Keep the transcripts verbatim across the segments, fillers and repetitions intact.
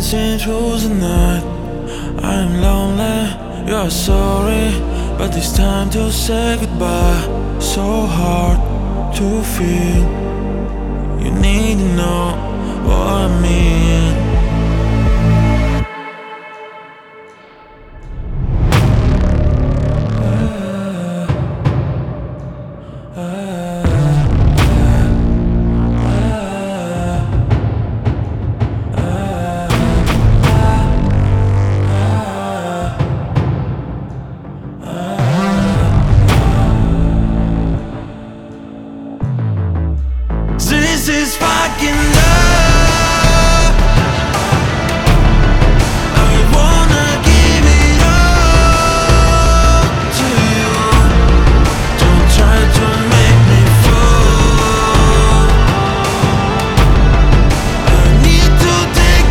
dancing through the night. I'm lonely, you're sorry, but it's time to say goodbye. So hard to feel, you need to know what I mean. This is fucking love. I wanna give it all to you. Don't try to make me fall. I need to take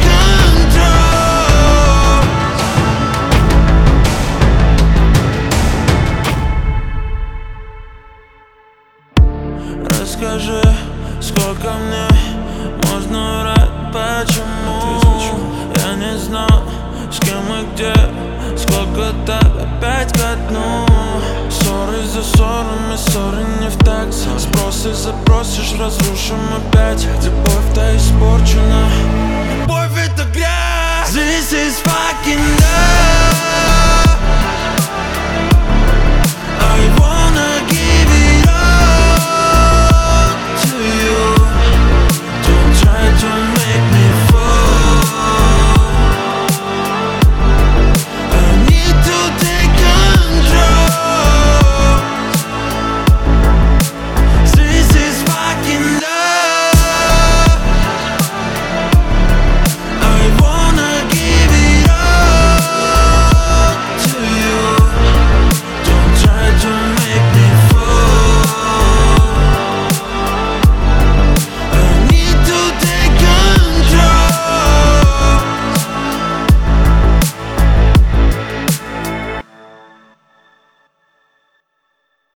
control. Расскажи, сколько мне можно врать, почему я не знал, с кем и где, сколько так опять ко дну. Ссоры за ссорами, ссоры не в такт. Спросы запросишь, разрушим опять. Любовь-то испорчена, любовь это грязь. This is fucking love.